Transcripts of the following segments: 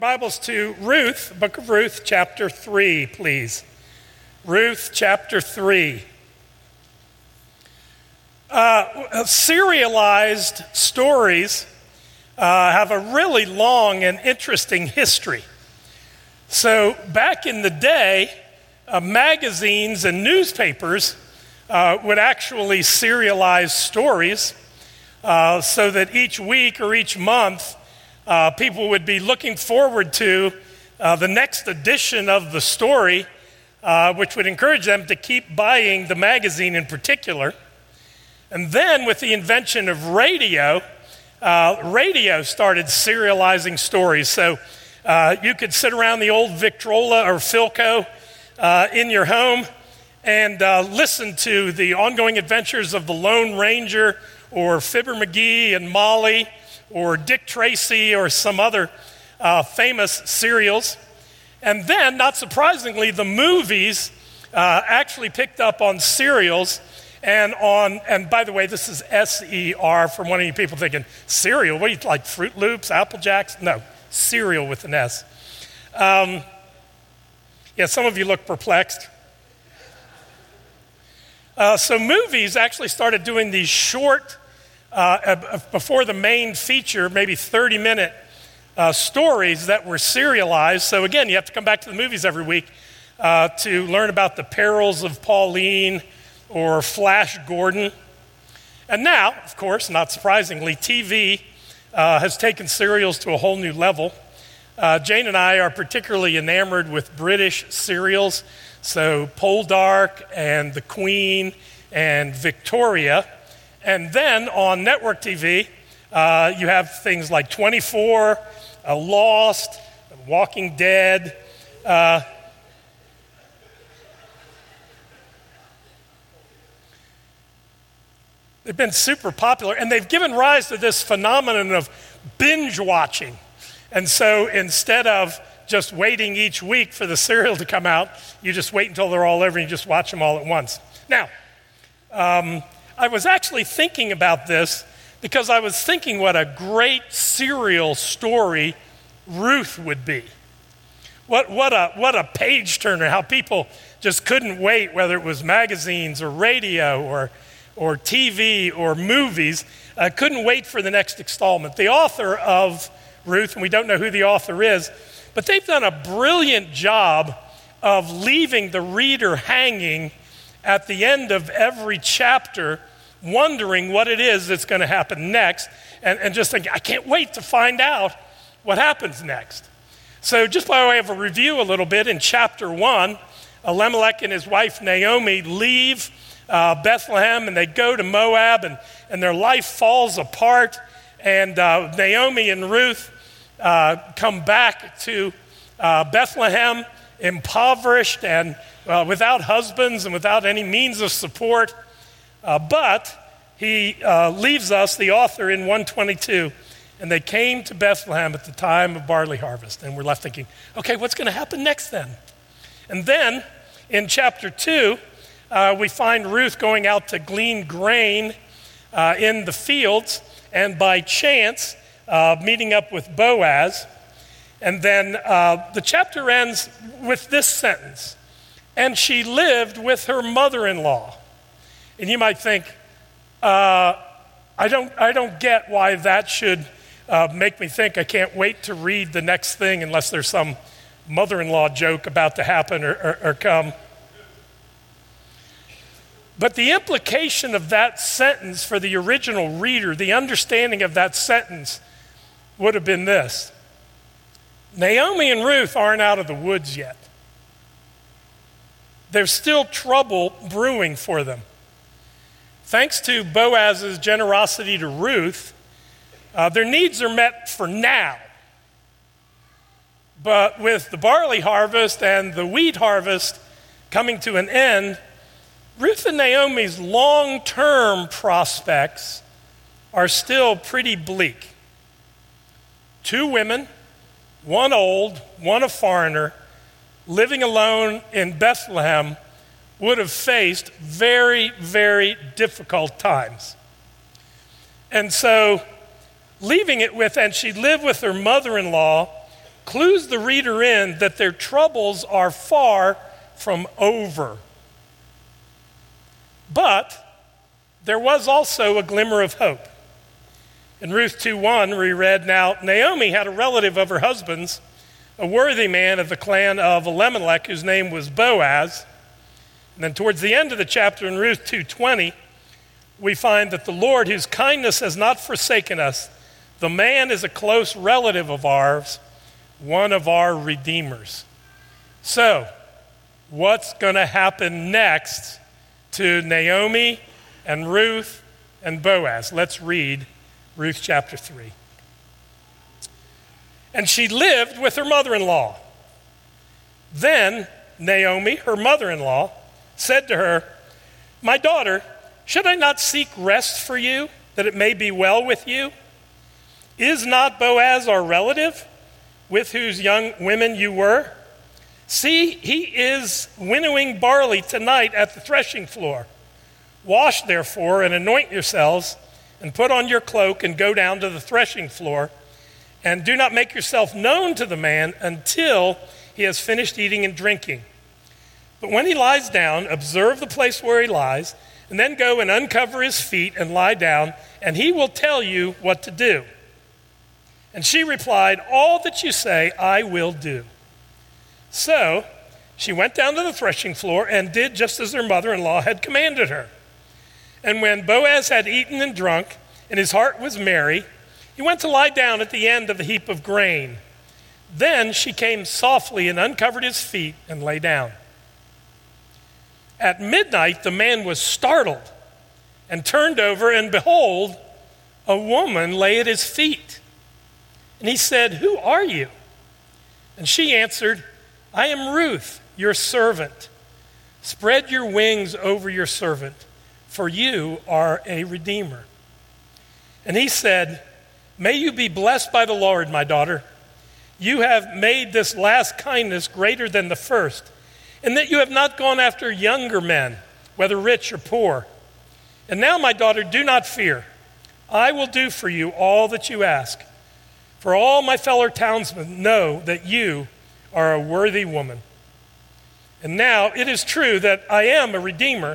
Bibles to Ruth, book of Ruth, chapter 3, please. Ruth, chapter 3. Serialized stories have a really long and interesting history. So back in the day, magazines and newspapers would actually serialize stories so that each week or each month, people would be looking forward to the next edition of the story, which would encourage them to keep buying the magazine in particular. And then with the invention of radio, radio started serializing stories. So you could sit around the old Victrola or Philco in your home and listen to the ongoing adventures of the Lone Ranger or Fibber McGee and Molly, or Dick Tracy, or some other famous serials. And then, not surprisingly, the movies actually picked up on serials and by the way, this is S-E-R, from one of you people thinking, cereal? What do you like, Fruit Loops, Apple Jacks? No, cereal with an S. Yeah, some of you look perplexed. So movies actually started doing these short, before the main feature, maybe 30-minute stories that were serialized. So again, you have to come back to the movies every week to learn about the perils of Pauline or Flash Gordon. And now, of course, not surprisingly, TV has taken serials to a whole new level. Jane and I are particularly enamored with British serials, so Poldark and The Queen and Victoria. And then on network TV, you have things like 24, Lost, Walking Dead. They've been super popular, and they've given rise to this phenomenon of binge watching. And so instead of just waiting each week for the serial to come out, you just wait until they're all over and you just watch them all at once. Now, I was actually thinking about this because I was thinking what a great serial story Ruth would be. What a page turner, how people just couldn't wait, whether it was magazines or radio or TV or movies, couldn't wait for the next installment. The author of Ruth, and we don't know who the author is, but they've done a brilliant job of leaving the reader hanging at the end of every chapter, wondering what it is that's going to happen next, and just thinking, I can't wait to find out what happens next. So just by way of a review a little bit, in chapter 1, Elimelech and his wife Naomi leave Bethlehem, and they go to Moab, and their life falls apart, and Naomi and Ruth come back to Bethlehem impoverished and without husbands and without any means of support. But he leaves us, the author, in 122, and they came to Bethlehem at the time of barley harvest. And we're left thinking, okay, what's going to happen next then? And then in chapter 2, we find Ruth going out to glean grain in the fields, and by chance meeting up with Boaz. And then the chapter ends with this sentence, and she lived with her mother-in-law. And you might think, I don't get why that should make me think I can't wait to read the next thing unless there's some mother-in-law joke about to happen or come. But the implication of that sentence for the original reader, the understanding of that sentence would have been this: Naomi and Ruth aren't out of the woods yet. There's still trouble brewing for them. Thanks to Boaz's generosity to Ruth, their needs are met for now. But with the barley harvest and the wheat harvest coming to an end, Ruth and Naomi's long-term prospects are still pretty bleak. 2 women, one old, one a foreigner, living alone in Bethlehem would have faced very, very difficult times. And so leaving it with, and she lived with her mother-in-law, clues the reader in that their troubles are far from over. But there was also a glimmer of hope. In Ruth 2:1, we read, "Now Naomi had a relative of her husband's, a worthy man of the clan of Elimelech, whose name was Boaz." And then towards the end of the chapter in Ruth 2:20, we find that the Lord, whose kindness has not forsaken us, the man is a close relative of ours, one of our redeemers. So, what's going to happen next to Naomi and Ruth and Boaz? Let's read Ruth chapter 3. "And she lived with her mother-in-law. Then Naomi, her mother-in-law, said to her, 'My daughter, should I not seek rest for you, that it may be well with you? Is not Boaz our relative, with whose young women you were? See, he is winnowing barley tonight at the threshing floor. Wash, therefore, and anoint yourselves, and put on your cloak, and go down to the threshing floor. And do not make yourself known to the man until he has finished eating and drinking. But when he lies down, observe the place where he lies, and then go and uncover his feet and lie down, and he will tell you what to do.' And she replied, 'All that you say, I will do.' So she went down to the threshing floor and did just as her mother-in-law had commanded her. And when Boaz had eaten and drunk, and his heart was merry, he went to lie down at the end of the heap of grain. Then she came softly and uncovered his feet and lay down. At midnight, the man was startled and turned over, and behold, a woman lay at his feet. And he said, 'Who are you?' And she answered, 'I am Ruth, your servant. Spread your wings over your servant, for you are a redeemer.' And he said, 'May you be blessed by the Lord, my daughter. You have made this last kindness greater than the first, and that you have not gone after younger men, whether rich or poor. And now, my daughter, do not fear. I will do for you all that you ask. For all my fellow townsmen know that you are a worthy woman. And now it is true that I am a redeemer,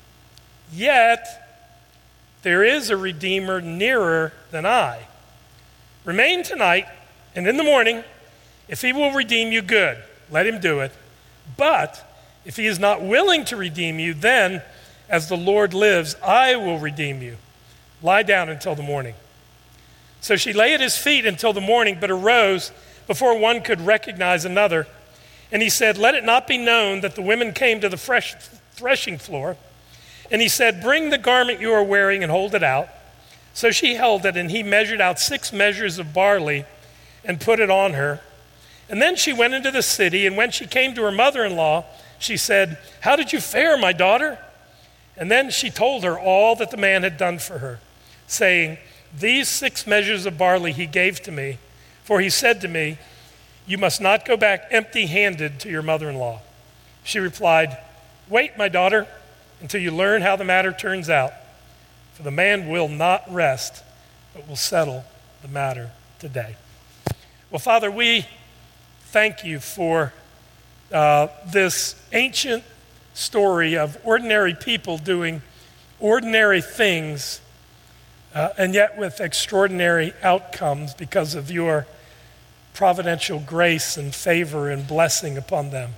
yet there is a redeemer nearer than I. Remain tonight, and in the morning, if he will redeem you, good, let him do it. But if he is not willing to redeem you, then, as the Lord lives, I will redeem you. Lie down until the morning.' So she lay at his feet until the morning, but arose before one could recognize another. And he said, 'Let it not be known that the women came to the threshing floor.' And he said, 'Bring the garment you are wearing and hold it out.' So she held it, and he measured out 6 measures of barley and put it on her. And then she went into the city, and when she came to her mother-in-law, she said, 'How did you fare, my daughter?' And then she told her all that the man had done for her, saying, 'These 6 measures of barley he gave to me, for he said to me, you must not go back empty-handed to your mother-in-law.' She replied, 'Wait, my daughter, until you learn how the matter turns out. For the man will not rest, but will settle the matter today.'" Well, Father, we thank you for this ancient story of ordinary people doing ordinary things, and yet with extraordinary outcomes because of your providential grace and favor and blessing upon them.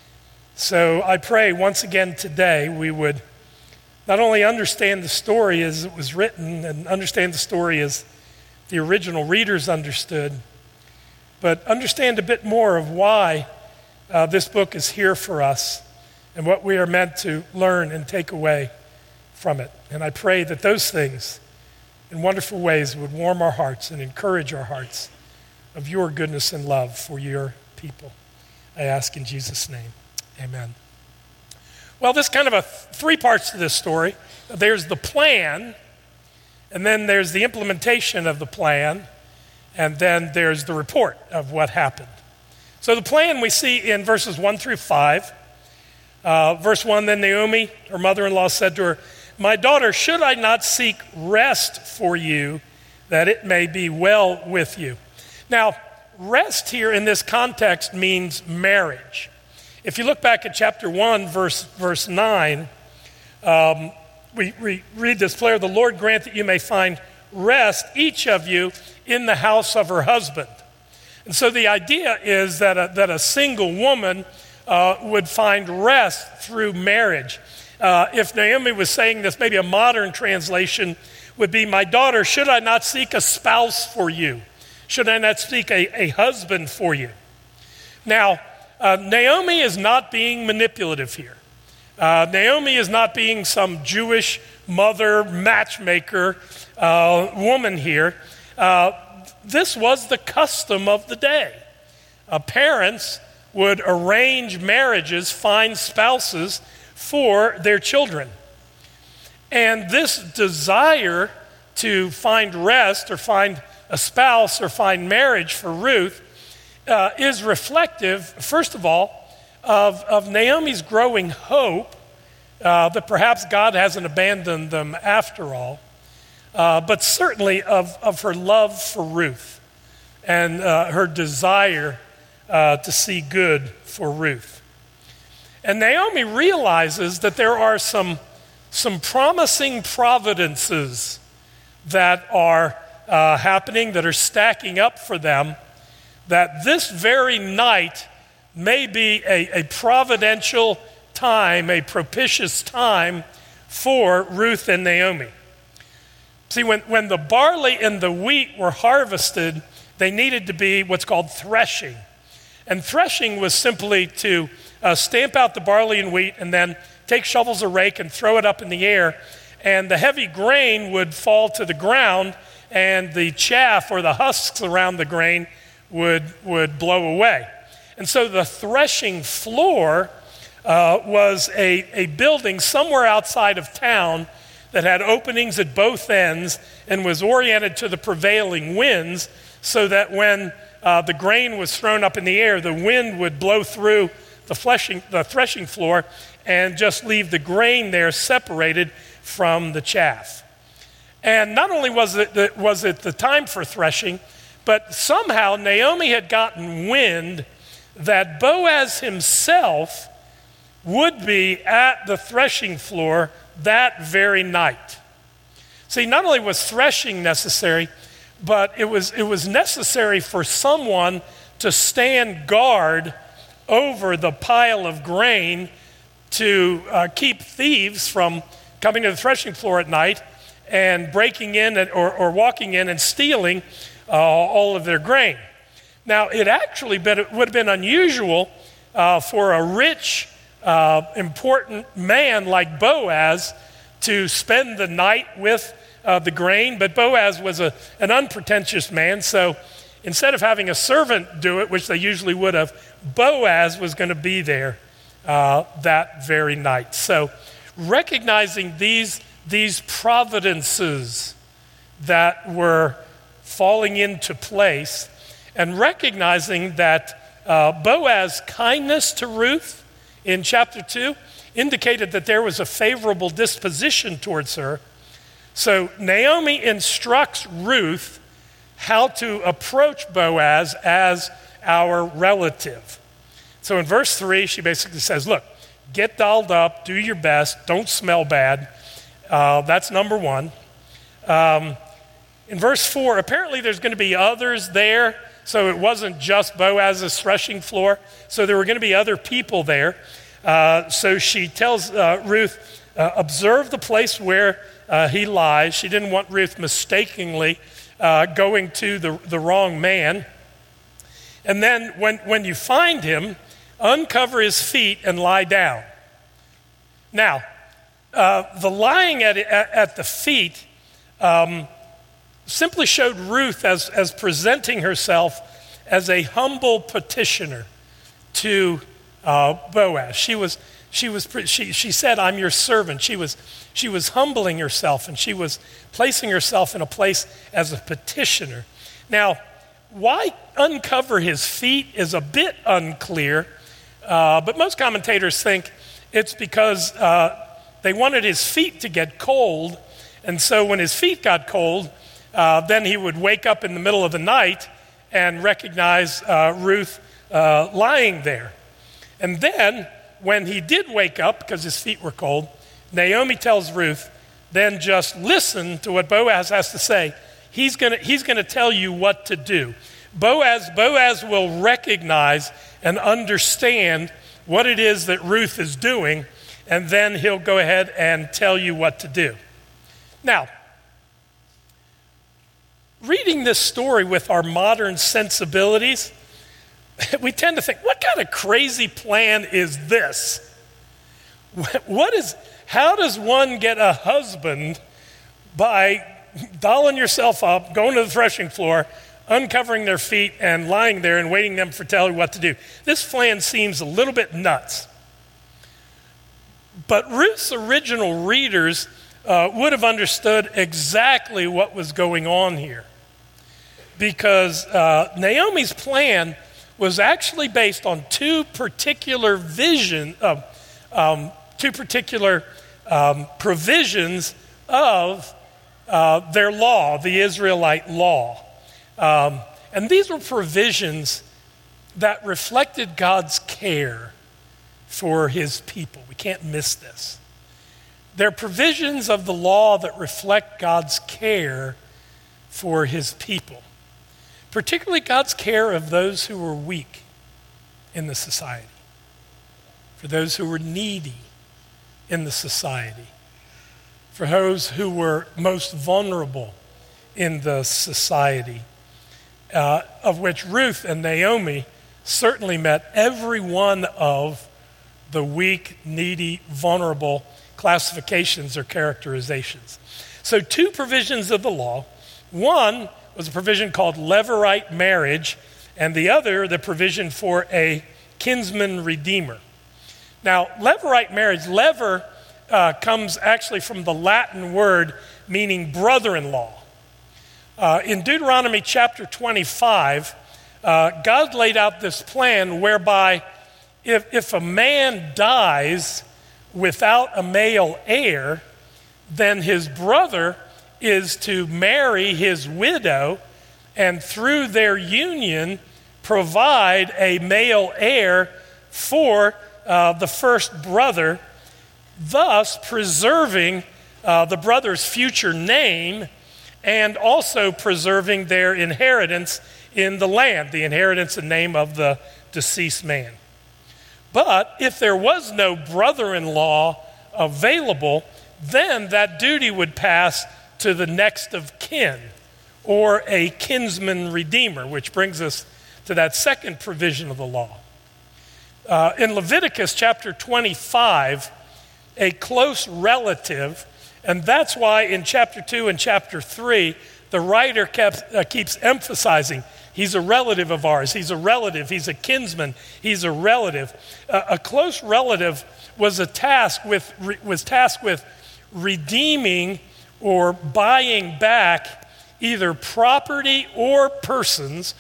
So I pray once again today we would not only understand the story as it was written and understand the story as the original readers understood, but understand a bit more of why this book is here for us and what we are meant to learn and take away from it. And I pray that those things in wonderful ways would warm our hearts and encourage our hearts of your goodness and love for your people. I ask in Jesus' name, amen. Well, there's kind of 3 parts to this story. There's the plan, and then there's the implementation of the plan, and then there's the report of what happened. So the plan we see in verses 1 through 5. Verse 1, then Naomi, her mother-in-law, said to her, "My daughter, should I not seek rest for you, that it may be well with you?" Now, rest here in this context means marriage. If you look back at chapter 1, verse 9, we read this prayer, the Lord grant that you may find rest, each of you, in the house of her husband. And so the idea is that a single woman would find rest through marriage. If Naomi was saying this, maybe a modern translation would be, my daughter, should I not seek a spouse for you? Should I not seek a husband for you? Now, Naomi is not being manipulative here. Naomi is not being some Jewish mother matchmaker woman here. This was the custom of the day. Parents would arrange marriages, find spouses for their children. And this desire to find rest or find a spouse or find marriage for Ruth is reflective, first of all, of Naomi's growing hope that perhaps God hasn't abandoned them after all, but certainly of her love for Ruth and her desire to see good for Ruth. And Naomi realizes that there are some promising providences that are happening, that are stacking up for them, that this very night may be a providential time, a propitious time for Ruth and Naomi. See, when the barley and the wheat were harvested, they needed to be what's called threshing. And threshing was simply to stamp out the barley and wheat and then take shovels or rake and throw it up in the air. And the heavy grain would fall to the ground and the chaff or the husks around the grain would blow away. And so the threshing floor was a building somewhere outside of town that had openings at both ends and was oriented to the prevailing winds so that when the grain was thrown up in the air, the wind would blow through the threshing floor and just leave the grain there separated from the chaff. And not only was it the time for threshing, but somehow Naomi had gotten wind that Boaz himself would be at the threshing floor that very night. See, not only was threshing necessary, but it was necessary for someone to stand guard over the pile of grain to keep thieves from coming to the threshing floor at night and breaking in or walking in and stealing all of their grain. Now, it actually would have been unusual for a rich, important man like Boaz to spend the night with the grain, but Boaz was an unpretentious man, so instead of having a servant do it, which they usually would have, Boaz was going to be there that very night. So recognizing these providences that were falling into place and recognizing that Boaz's kindness to Ruth in chapter 2 indicated that there was a favorable disposition towards her. So Naomi instructs Ruth how to approach Boaz as our relative. So in verse 3, she basically says, look, get dolled up, do your best, don't smell bad. That's number one. In verse 4, apparently there's going to be others there, so it wasn't just Boaz's threshing floor, so there were going to be other people there. So she tells Ruth, observe the place where he lies. She didn't want Ruth mistakenly going to the wrong man. And then when you find him, uncover his feet and lie down. Now, the lying at the feet simply showed Ruth as presenting herself as a humble petitioner to Boaz. She said, I'm your servant. She was humbling herself, and she was placing herself in a place as a petitioner. Now, why uncover his feet is a bit unclear, but most commentators think it's because they wanted his feet to get cold, and so when his feet got cold, then he would wake up in the middle of the night and recognize Ruth lying there. And then, when he did wake up, because his feet were cold, Naomi tells Ruth, then just listen to what Boaz has to say. He's gonna tell you what to do. Boaz will recognize and understand what it is that Ruth is doing, and then he'll go ahead and tell you what to do. Now, reading this story with our modern sensibilities, we tend to think, what kind of crazy plan is this? How does one get a husband by dolling yourself up, going to the threshing floor, uncovering their feet and lying there and waiting them for tell you what to do? This plan seems a little bit nuts. But Ruth's original readers would have understood exactly what was going on here, because Naomi's plan was actually based on two particular provisions of their law, the Israelite law. And these were provisions that reflected God's care for his people. We can't miss this. They're provisions of the law that reflect God's care for his people, particularly God's care of those who were weak in the society, for those who were needy in the society, for those who were most vulnerable in the society, of which Ruth and Naomi certainly met every one of the weak, needy, vulnerable classifications or characterizations. So two provisions of the law. One was a provision called Levirate marriage, and the other, the provision for a kinsman redeemer. Now, Levirate marriage, lever comes actually from the Latin word meaning brother-in-law. In Deuteronomy chapter 25, God laid out this plan whereby if a man dies without a male heir, then his brother is to marry his widow and through their union provide a male heir for the first brother, thus preserving the brother's future name and also preserving their inheritance in the land, the inheritance and name of the deceased man. But if there was no brother-in-law available, then that duty would pass to the next of kin, or a kinsman redeemer, which brings us to that second provision of the law. In Leviticus chapter 25, a close relative, and that's why in chapter 2 and chapter 3, the writer keeps emphasizing he's a relative of ours, he's a relative, he's a kinsman, he's a relative. A close relative was tasked with redeeming or buying back either property or persons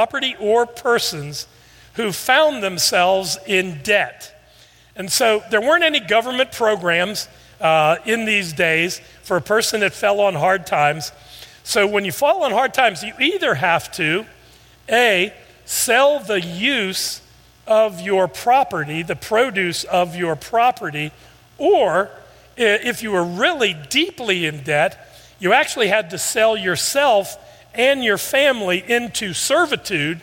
who found themselves in debt. And so there weren't any government programs in these days for a person that fell on hard times. So when you fall on hard times, you either have to, A, sell the use of your property, the produce of your property, or if you were really deeply in debt, you actually had to sell yourself and your family into servitude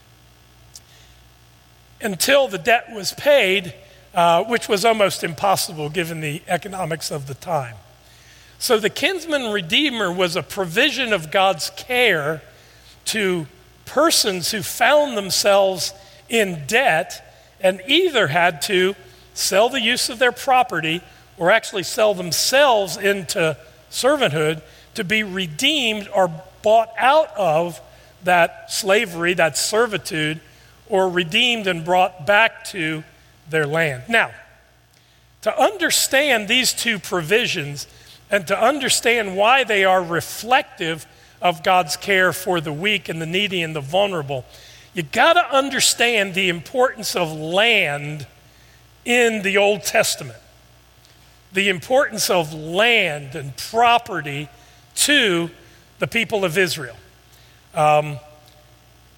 until the debt was paid, which was almost impossible given the economics of the time. So the kinsman redeemer was a provision of God's care to persons who found themselves in debt and either had to sell the use of their property or actually sell themselves into servanthood to be redeemed or bought out of that slavery, that servitude, or redeemed and brought back to their land. Now, to understand these two provisions and to understand why they are reflective of God's care for the weak and the needy and the vulnerable, you got to understand the importance of land in the Old Testament. The importance of land and property to the people of Israel.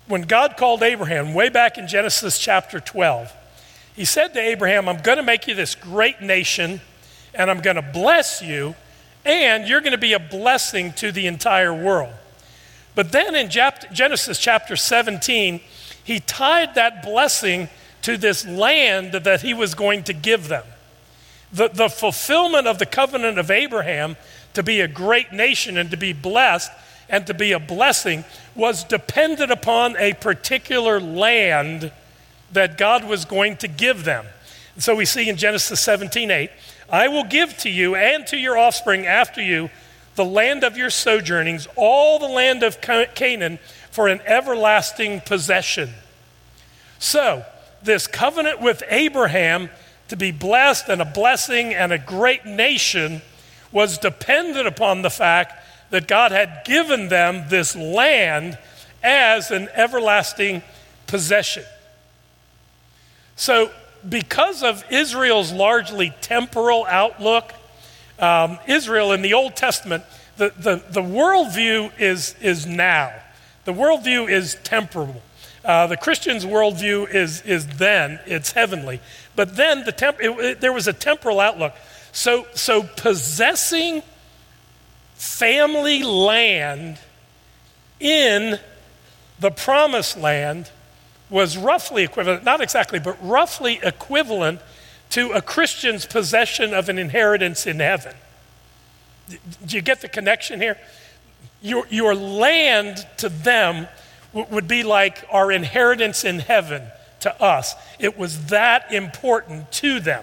when God called Abraham way back in Genesis chapter 12, he said to Abraham, I'm going to make you this great nation, and I'm going to bless you, and you're going to be a blessing to the entire world. But then in Genesis chapter 17, he tied that blessing to this land that he was going to give them. The fulfillment of the covenant of Abraham to be a great nation and to be blessed and to be a blessing was dependent upon a particular land that God was going to give them. And so we see in Genesis 17:8, I will give to you and to your offspring after you the land of your sojournings, all the land of Canaan, for an everlasting possession. So, this covenant with Abraham to be blessed and a blessing and a great nation was dependent upon the fact that God had given them this land as an everlasting possession. So, because of Israel's largely temporal outlook, Israel in the Old Testament, the worldview is now. The worldview is temporal. The Christian's worldview is then, it's heavenly. But then there was a temporal outlook. So possessing family land in the promised land was roughly equivalent, not exactly, but roughly equivalent to a Christian's possession of an inheritance in heaven. Do you get the connection here? Your land to them would be like our inheritance in heaven to us. It was that important to them.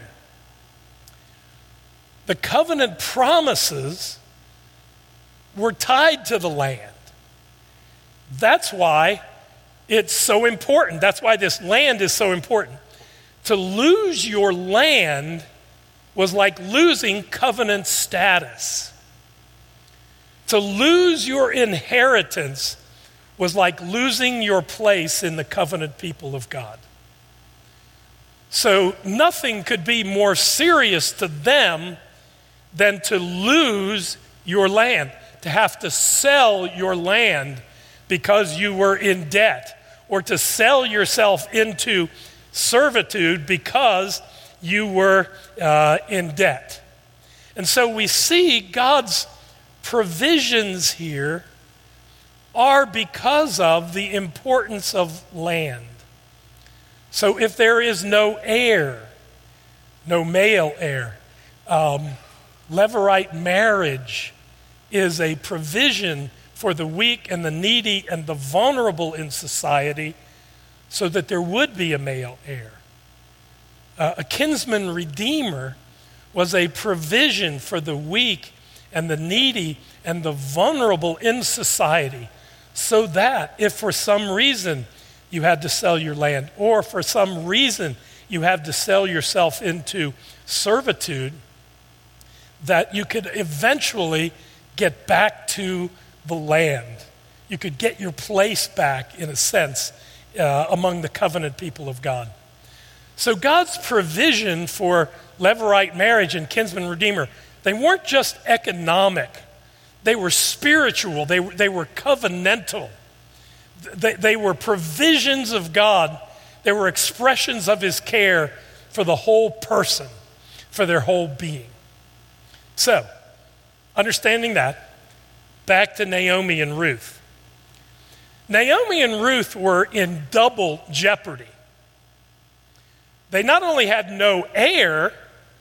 The covenant promises were tied to the land. That's why it's so important. That's why this land is so important. To lose your land was like losing covenant status. To lose your inheritance was like losing your place in the covenant people of God. So nothing could be more serious to them than to lose your land, to have to sell your land because you were in debt, or to sell yourself into servitude because you were in debt. And so we see God's provisions here are because of the importance of land. So if there is no heir, no male heir, Levirate marriage is a provision for the weak and the needy and the vulnerable in society so that there would be a male heir. A kinsman redeemer was a provision for the weak and the needy and the vulnerable in society, so that if for some reason you had to sell your land, or for some reason you had to sell yourself into servitude, that you could eventually get back to the land. You could get your place back, in a sense, among the covenant people of God. So God's provision for Levirate marriage and kinsman redeemer, they weren't just economic. They were spiritual. They were covenantal. They were provisions of God. They were expressions of his care for the whole person, for their whole being. So, understanding that, back to Naomi and Ruth. Naomi and Ruth were in double jeopardy. They not only had no heir,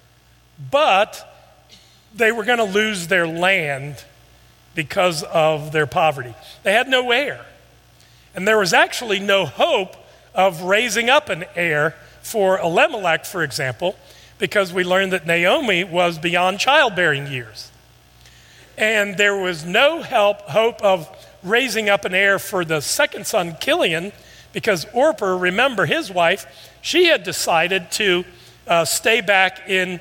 but they were going to lose their land because of their poverty. They had no heir. And there was actually no hope of raising up an heir for Elimelech, for example, because we learned that Naomi was beyond childbearing years. And there was no hope of raising up an heir for the second son, Kilian, because Orpah, remember his wife, she had decided to stay back in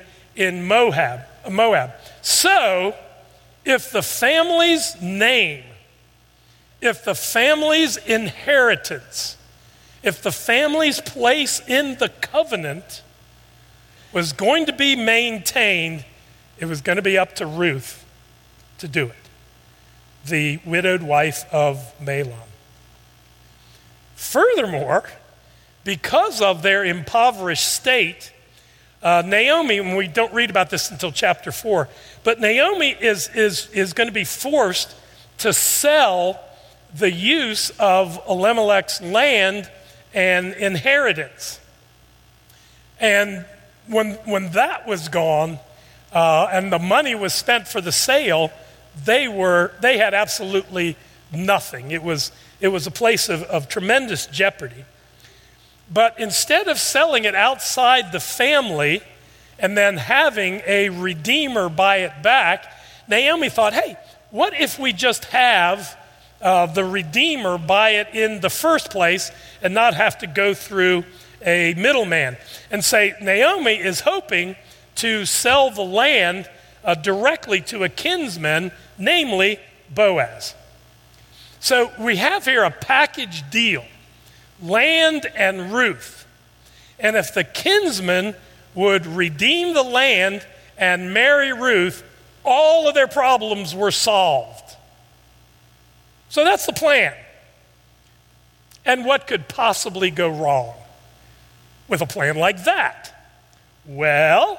Moab. So, if the family's name, if the family's inheritance, if the family's place in the covenant was going to be maintained, it was going to be up to Ruth to do it, the widowed wife of Mahlon. Furthermore, because of their impoverished state, Naomi, and we don't read about this until chapter 4, but Naomi is going to be forced to sell the use of Elimelech's land and inheritance. And when that was gone and the money was spent for the sale, they had absolutely nothing. It was a place of tremendous jeopardy. But instead of selling it outside the family and then having a redeemer buy it back, Naomi thought, hey, what if we just have the redeemer buy it in the first place and not have to go through a middleman? And say, Naomi is hoping to sell the land directly to a kinsman, namely Boaz. So we have here a package deal. Land and Ruth. And if the kinsman would redeem the land and marry Ruth, all of their problems were solved. So that's the plan. And what could possibly go wrong with a plan like that? Well,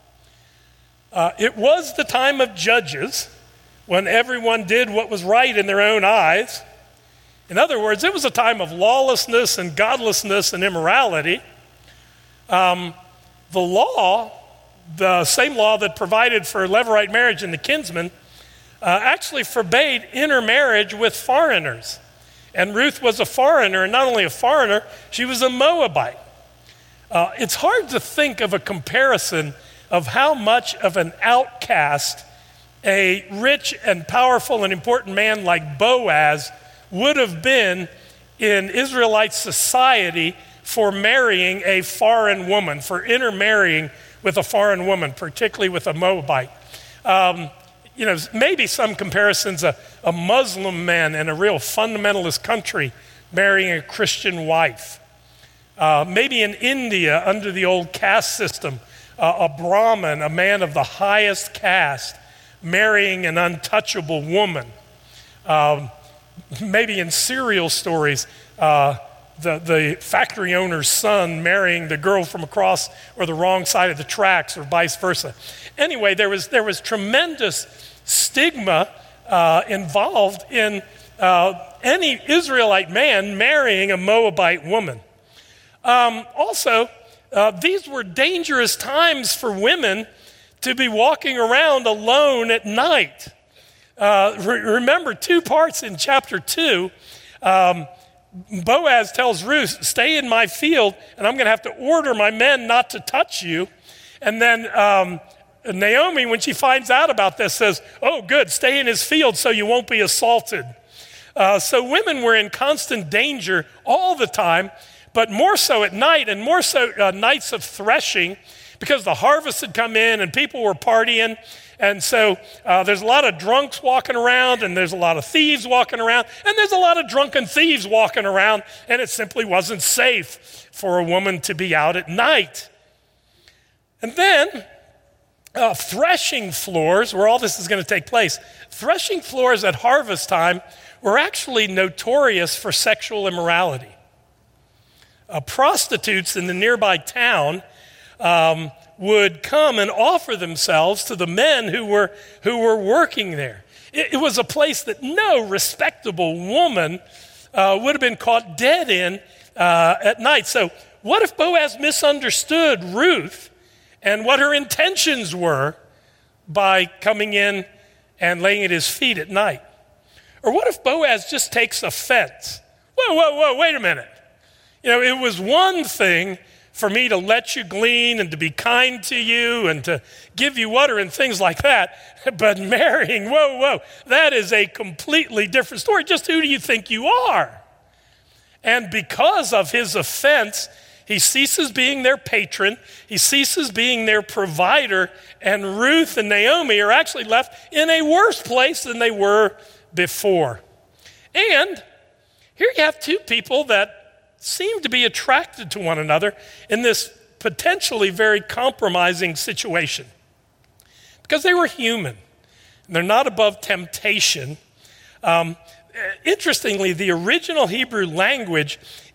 it was the time of Judges when everyone did what was right in their own eyes. In other words, it was a time of lawlessness and godlessness and immorality. The law, the same law that provided for levirate marriage and the kinsman, actually forbade intermarriage with foreigners. And Ruth was a foreigner, and not only a foreigner, she was a Moabite. It's hard to think of a comparison of how much of an outcast a rich and powerful and important man like Boaz would have been in Israelite society for marrying a foreign woman, for intermarrying with a foreign woman, particularly with a Moabite. Maybe some comparisons, a Muslim man in a real fundamentalist country marrying a Christian wife. Maybe in India, under the old caste system, a Brahmin, a man of the highest caste, marrying an untouchable woman. Maybe in serial stories, the factory owner's son marrying the girl from across or the wrong side of the tracks, or vice versa. Anyway, there was tremendous stigma involved in any Israelite man marrying a Moabite woman. Also, these were dangerous times for women to be walking around alone at night. Remember, 2 parts in chapter 2. Boaz tells Ruth, stay in my field, and I'm going to have to order my men not to touch you. And then Naomi, when she finds out about this, says, oh, good, stay in his field so you won't be assaulted. So women were in constant danger all the time, but more so at night, and more so nights of threshing, because the harvest had come in and people were partying. And so there's a lot of drunks walking around, and there's a lot of thieves walking around, and there's a lot of drunken thieves walking around, and it simply wasn't safe for a woman to be out at night. And then threshing floors, where all this is going to take place, threshing floors at harvest time were actually notorious for sexual immorality. Prostitutes in the nearby town would come and offer themselves to the men who were working there. It was a place that no respectable woman would have been caught dead in at night. So what if Boaz misunderstood Ruth and what her intentions were by coming in and laying at his feet at night? Or what if Boaz just takes offense? Whoa, wait a minute. It was one thing for me to let you glean and to be kind to you and to give you water and things like that. But marrying, whoa, that is a completely different story. Just who do you think you are? And because of his offense, he ceases being their patron. He ceases being their provider. And Ruth and Naomi are actually left in a worse place than they were before. And here you have 2 people that seem to be attracted to one another in this potentially very compromising situation. Because they were human. And they're not above temptation. Interestingly, the original Hebrew language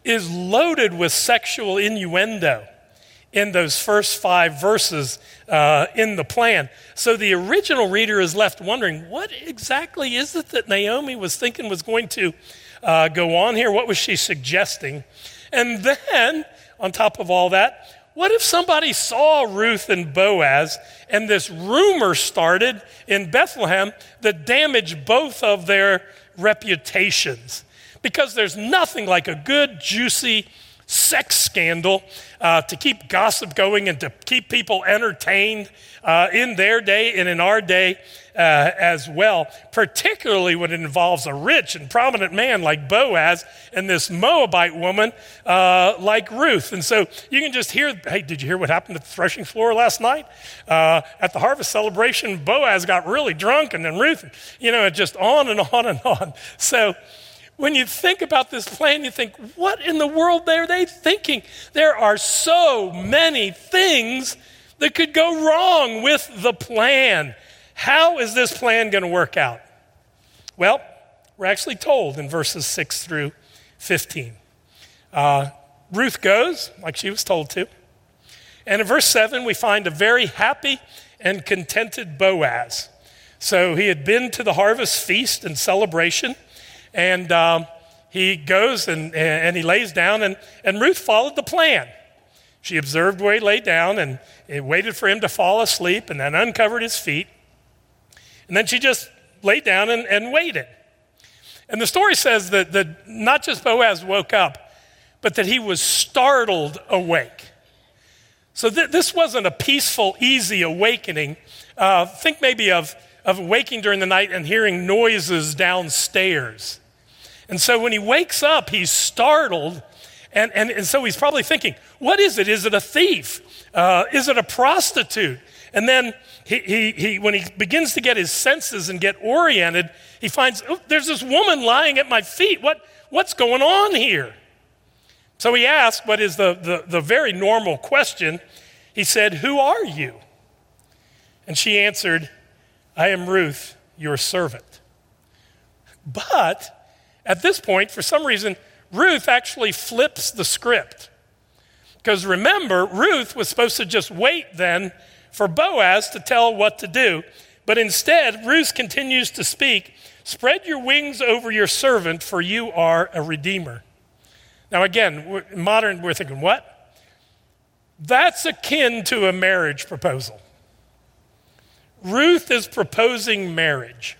is loaded with sexual innuendo in those first 5 verses in the plan. So the original reader is left wondering, what exactly is it that Naomi was thinking was going to go on here? What was she suggesting? And then, on top of all that, what if somebody saw Ruth and Boaz and this rumor started in Bethlehem that damaged both of their reputations? Because there's nothing like a good, juicy sex scandal to keep gossip going and to keep people entertained in their day and in our day as well, particularly when it involves a rich and prominent man like Boaz and this Moabite woman like Ruth. And so you can just hear, hey, did you hear what happened at the threshing floor last night? At the harvest celebration, Boaz got really drunk, and then Ruth, just on and on and on. So when you think about this plan, you think, what in the world are they thinking? There are so many things that could go wrong with the plan. How is this plan going to work out? Well, we're actually told in verses 6 through 15. Ruth goes, like she was told to. And in verse 7, we find a very happy and contented Boaz. So he had been to the harvest feast and celebration, and he goes and he lays down, and Ruth followed the plan. She observed where he lay down and waited for him to fall asleep, and then uncovered his feet. And then she just laid down and waited. And the story says that not just Boaz woke up, but that he was startled awake. So this wasn't a peaceful, easy awakening. Think maybe of waking during the night and hearing noises downstairs. And so when he wakes up, he's startled, and so he's probably thinking, what is it? Is it a thief? Is it a prostitute? And then he when he begins to get his senses and get oriented, he finds, there's this woman lying at my feet. What's going on here? So he asked what is the very normal question. He said, who are you? And she answered, I am Ruth, your servant. But at this point, for some reason, Ruth actually flips the script. Because remember, Ruth was supposed to just wait then for Boaz to tell what to do. But instead, Ruth continues to speak, spread your wings over your servant, for you are a redeemer. Now again, we're thinking, what? That's akin to a marriage proposal. Ruth is proposing marriage.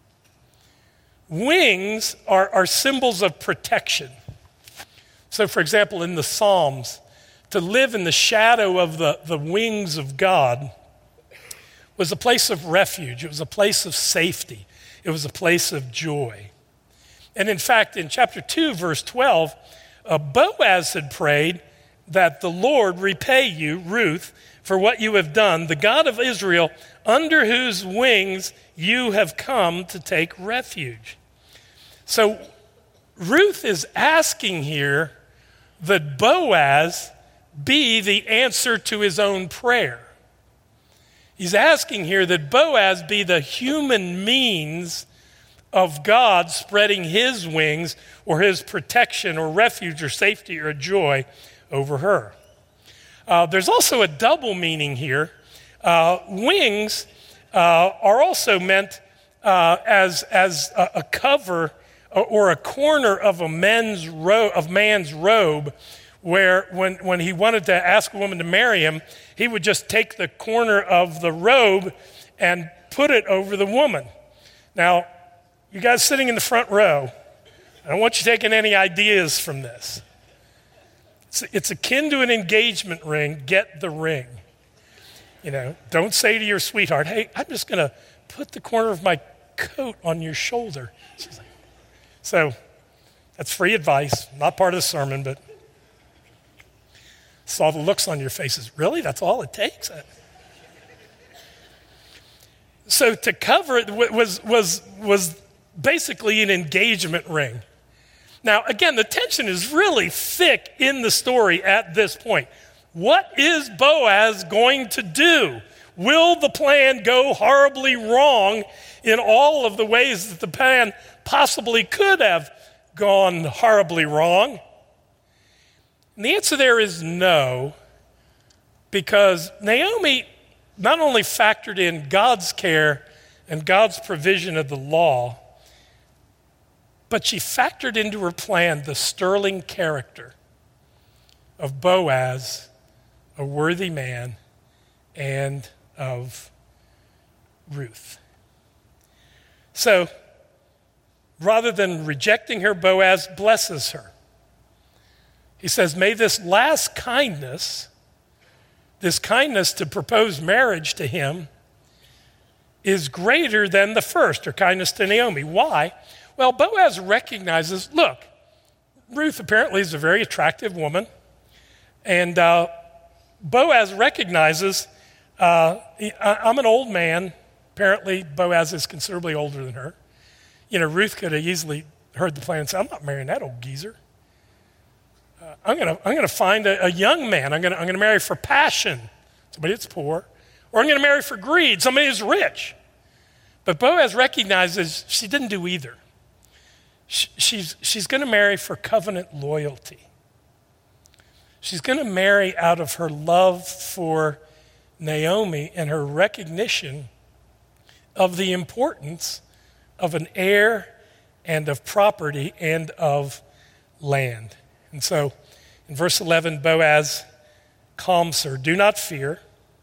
Wings are symbols of protection. So for example, in the Psalms, to live in the shadow of the wings of God was a place of refuge. It was a place of safety. It was a place of joy. And in fact, in chapter 2, verse 12, Boaz had prayed that the Lord repay you, Ruth, for what you have done, the God of Israel, under whose wings you have come to take refuge. So Ruth is asking here that Boaz be the answer to his own prayer. He's asking here that Boaz be the human means of God spreading his wings or his protection or refuge or safety or joy over her. There's also a double meaning here. Wings are also meant as a cover or a corner of a man's robe, where when he wanted to ask a woman to marry him, he would just take the corner of the robe and put it over the woman. Now, you guys sitting in the front row, I don't want you taking any ideas from this. It's akin to an engagement ring. Get the ring. Don't say to your sweetheart, hey, I'm just going to put the corner of my coat on your shoulder. So that's free advice, not part of the sermon, but saw the looks on your faces. Really? That's all it takes? So to cover it was basically an engagement ring. Now, again, the tension is really thick in the story at this point. What is Boaz going to do? Will the plan go horribly wrong in all of the ways that the plan possibly could have gone horribly wrong? And the answer there is no, because Naomi not only factored in God's care and God's provision of the law, but she factored into her plan the sterling character of Boaz, a worthy man, and of Ruth. So, rather than rejecting her, Boaz blesses her. He says, may this last kindness, this kindness to propose marriage to him, is greater than the first, her kindness to Naomi. Why? Well, Boaz recognizes, look, Ruth apparently is a very attractive woman, and Boaz recognizes, I'm an old man. Apparently, Boaz is considerably older than her. You know, Ruth could have easily heard the plan and said, I'm not marrying that old geezer. I'm gonna find a young man. I'm gonna marry for passion, somebody that's poor, or I'm gonna marry for greed, somebody who's rich. But Boaz recognizes she didn't do either. She's gonna marry for covenant loyalty. She's gonna marry out of her love for Naomi and her recognition of the importance of an heir and of property and of land. And so in verse 11, Boaz calms her. Do not fear.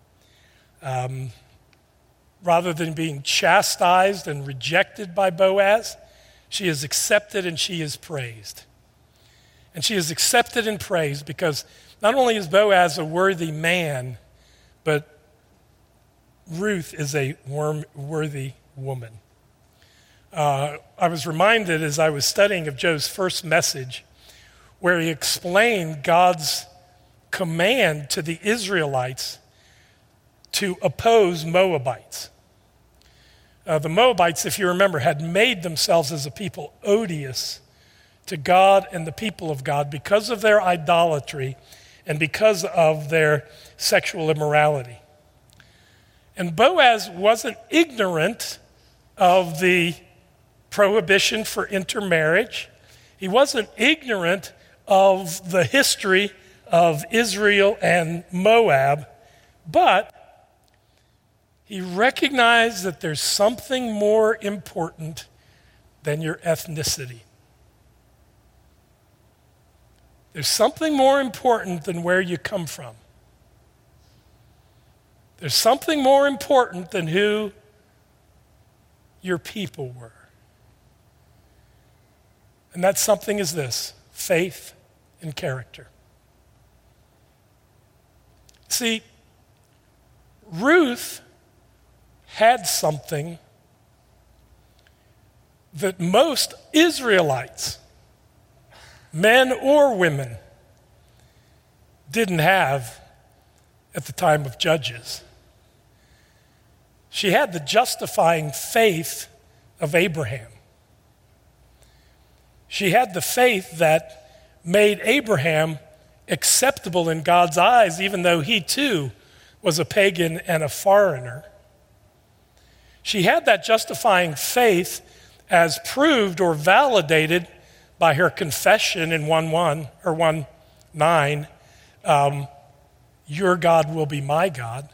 Rather than being chastised and rejected by Boaz, she is accepted and she is praised. And she is accepted and praised because not only is Boaz a worthy man, but Ruth is a worthy woman. I was reminded as I was studying of Joe's first message, where he explained God's command to the Israelites to oppose Moabites. The Moabites, if you remember, had made themselves as a people odious to God and the people of God because of their idolatry and because of their sexual immorality. And Boaz wasn't ignorant of the prohibition for intermarriage. He wasn't ignorant of the history of Israel and Moab, but he recognized that there's something more important than your ethnicity. There's something more important than where you come from. There's something more important than who your people were. And that something is this: faith and character. See, Ruth had something that most Israelites, men or women, didn't have at the time of Judges. She had the justifying faith of Abraham. She had the faith that made Abraham acceptable in God's eyes, even though he too was a pagan and a foreigner. She had that justifying faith as proved or validated by her confession in 1:1 or 1:9, your God will be my God.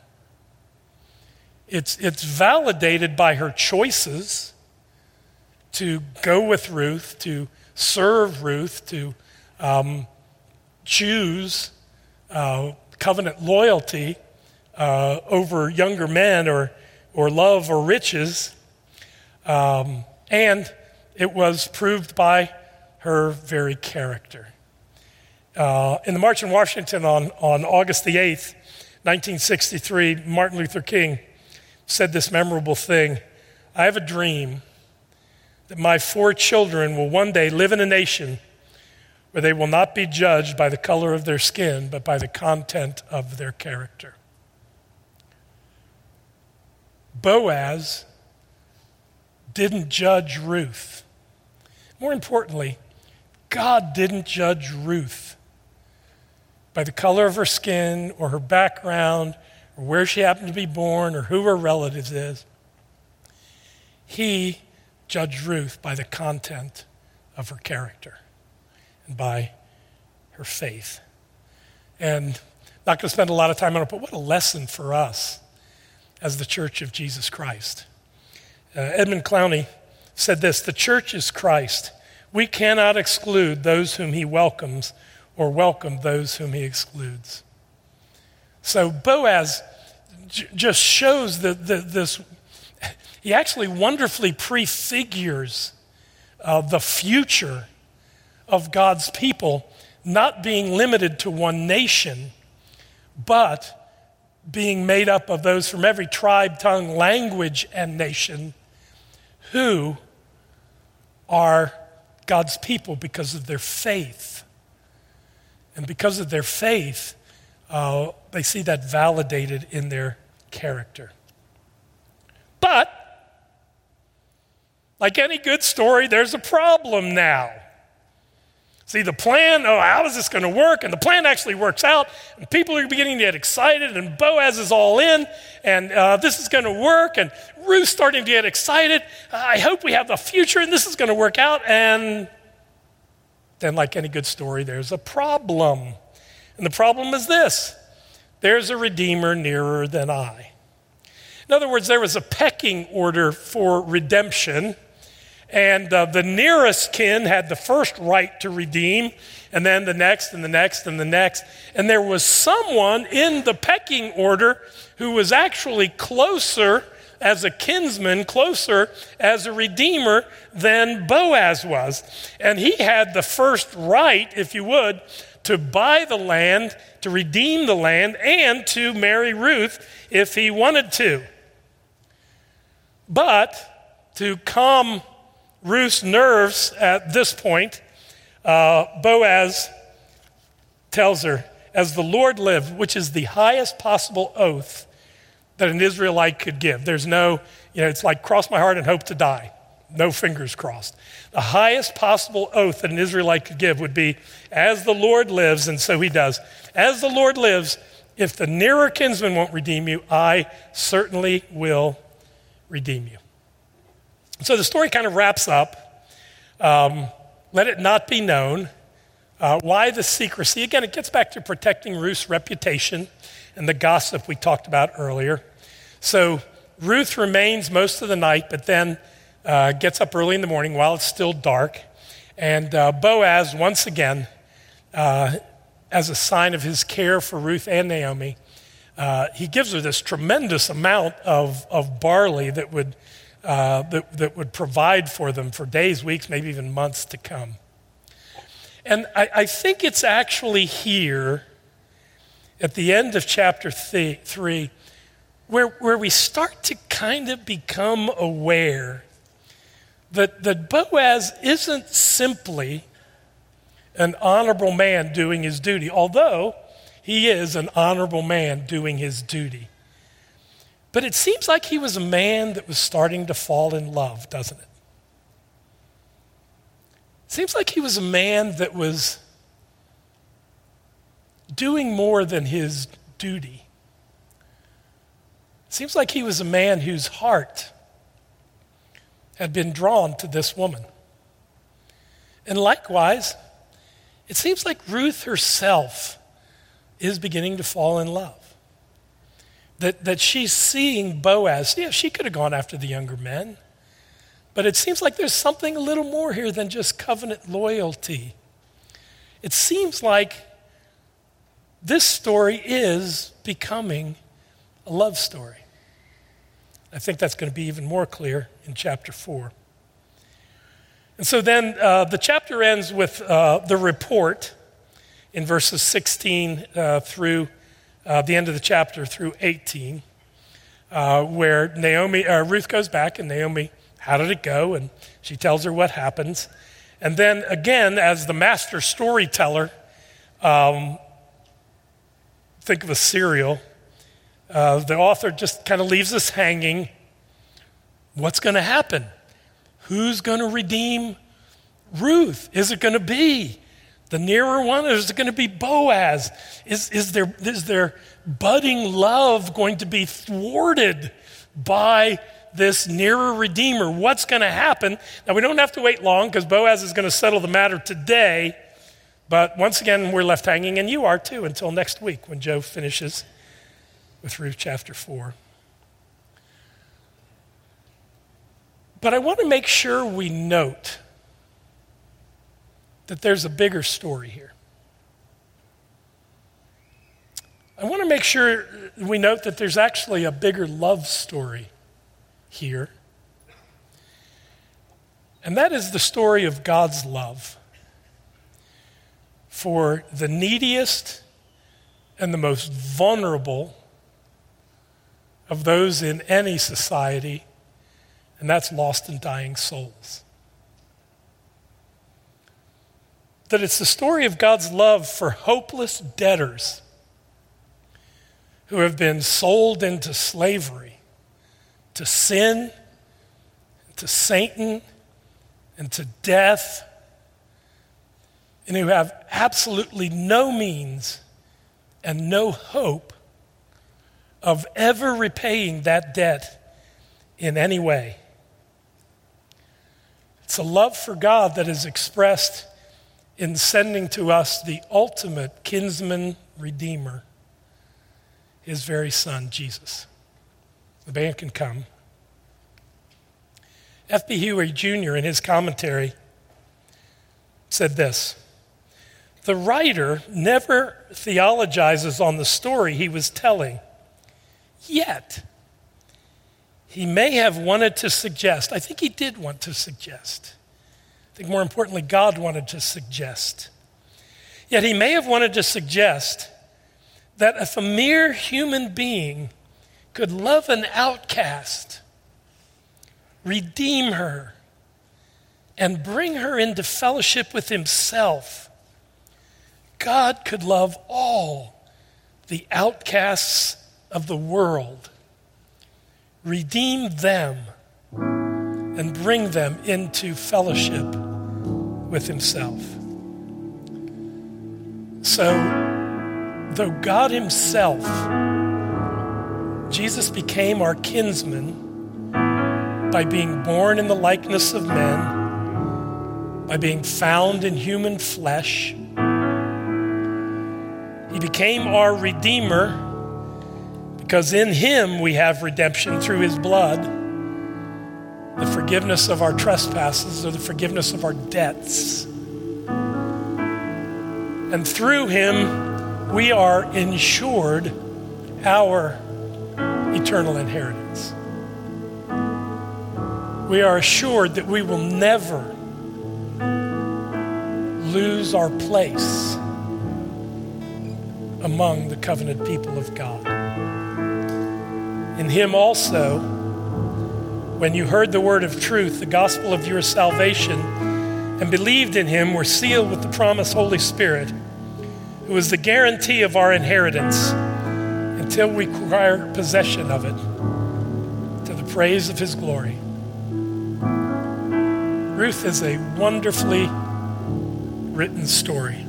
It's validated by her choices to go with Ruth, to serve Ruth, to choose covenant loyalty over younger men or love or riches. And it was proved by her very character. In the March on Washington on August the 8th, 1963, Martin Luther King said this memorable thing: I have a dream that my 4 children will one day live in a nation where they will not be judged by the color of their skin, but by the content of their character. Boaz didn't judge Ruth. More importantly, God didn't judge Ruth by the color of her skin or her background or where she happened to be born or who her relatives is. He judged Ruth by the content of her character and by her faith. And not going to spend a lot of time on it, but what a lesson for us as the Church of Jesus Christ. Edmund Clowney said this: the church is Christ. We cannot exclude those whom he welcomes or welcome those whom he excludes. So Boaz just shows this, he actually wonderfully prefigures the future of God's people not being limited to one nation, but being made up of those from every tribe, tongue, language, and nation who are God's people because of their faith. And because of their faith, they see that validated in their character. But, like any good story, there's a problem now. See, the plan, how is this going to work? And the plan actually works out, and people are beginning to get excited, and Boaz is all in, and this is going to work, and Ruth's starting to get excited. I hope we have the future, and this is going to work out. And then, like any good story, there's a problem. And the problem is this: there's a redeemer nearer than I. In other words, there was a pecking order for redemption. And the nearest kin had the first right to redeem, and then the next, and the next, and the next. And there was someone in the pecking order who was actually closer as a kinsman, closer as a redeemer than Boaz was. And he had the first right, if you would, to buy the land, to redeem the land, and to marry Ruth if he wanted to. But to calm Ruth's nerves at this point, Boaz tells her, as the Lord lived, which is the highest possible oath that an Israelite could give. There's no, it's like cross my heart and hope to die. No fingers crossed. The highest possible oath that an Israelite could give would be, as the Lord lives, and so he does. As the Lord lives, if the nearer kinsman won't redeem you, I certainly will redeem you. So the story kind of wraps up. Let it not be known. Why the secrecy? Again, it gets back to protecting Ruth's reputation and the gossip we talked about earlier. So Ruth remains most of the night, but then gets up early in the morning while it's still dark. And Boaz, once again, as a sign of his care for Ruth and Naomi, he gives her this tremendous amount of barley that would provide for them for days, weeks, maybe even months to come. And I think it's actually here at the end of chapter 3 where we start to kind of become aware that Boaz isn't simply an honorable man doing his duty, although he is an honorable man doing his duty. But it seems like he was a man that was starting to fall in love, doesn't it? It seems like he was a man that was doing more than his duty. It seems like he was a man whose heart had been drawn to this woman. And likewise, it seems like Ruth herself is beginning to fall in love. That she's seeing Boaz. Yeah, she could have gone after the younger men, but it seems like there's something a little more here than just covenant loyalty. It seems like this story is becoming a love story. I think that's going to be even more clear in chapter 4. And so then the chapter ends with the report in verses 16 through the end of the chapter through 18, where Ruth goes back and Naomi, how did it go? And she tells her what happens. And then again, as the master storyteller, think of a serial, the author just kind of leaves us hanging. What's going to happen? Who's going to redeem Ruth? Is it going to be the nearer one, or is it going to be Boaz? Is their budding love going to be thwarted by this nearer redeemer? What's going to happen? Now, we don't have to wait long because Boaz is going to settle the matter today, But once again, we're left hanging, and you are too, until next week when Joe finishes with Ruth chapter 4. But I want to make sure we note that there's a bigger story here. I want to make sure we note that there's actually a bigger love story here. And that is the story of God's love for the neediest and the most vulnerable of those in any society, and that's lost and dying souls. That it's the story of God's love for hopeless debtors who have been sold into slavery, to sin, to Satan, and to death, and who have absolutely no means and no hope of ever repaying that debt in any way. It's a love for God that is expressed in sending to us the ultimate kinsman redeemer, his very son, Jesus. The band can come. F.B. Huey Jr. in his commentary said this: "The writer never theologizes on the story he was telling, yet he may have wanted to suggest," I think he did want to suggest, I think more importantly, God wanted to suggest, yet he may have wanted to suggest that if a mere human being could love an outcast, redeem her, and bring her into fellowship with himself, God could love all the outcasts of the world, redeem them, and bring them into fellowship with himself. So, though God himself, Jesus became our kinsman by being born in the likeness of men, by being found in human flesh. He became our Redeemer because in him we have redemption through his blood, the forgiveness of our trespasses or the forgiveness of our debts. And through him we are ensured our eternal inheritance. We are assured that we will never lose our place among the covenant people of God. In him also, when you heard the word of truth, the gospel of your salvation, and believed in him, were sealed with the promised Holy Spirit, who is the guarantee of our inheritance until we acquire possession of it, to the praise of his glory. Ruth is a wonderfully written story.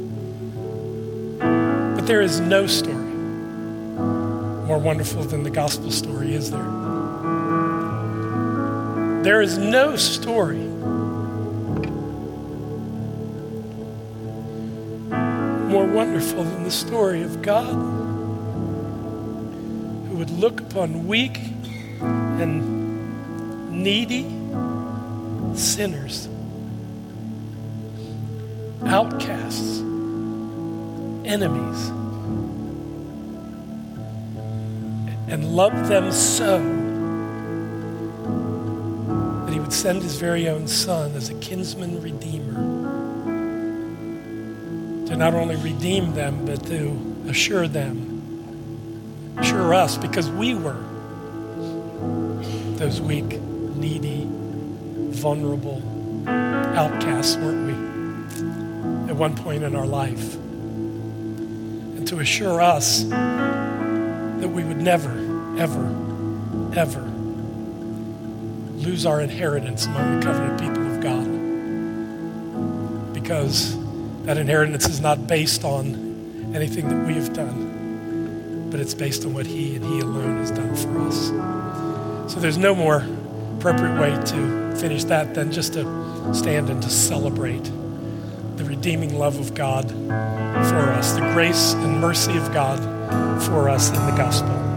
But there is no story more wonderful than the gospel story, is there? There is no story more wonderful than the story of God who would look upon weak and needy sinners, outcasts, enemies, and love them so that he would send his very own son as a kinsman redeemer to not only redeem them, but to assure us, because we were those weak, needy, vulnerable outcasts, weren't we, at one point in our life? And to assure us that we would never, ever, ever lose our inheritance among the covenant people of God, because that inheritance is not based on anything that we have done, but it's based on what he and he alone has done for us. So there's no more appropriate way to finish that than just to stand and to celebrate the redeeming love of God for us, the grace and mercy of God for us in the gospel.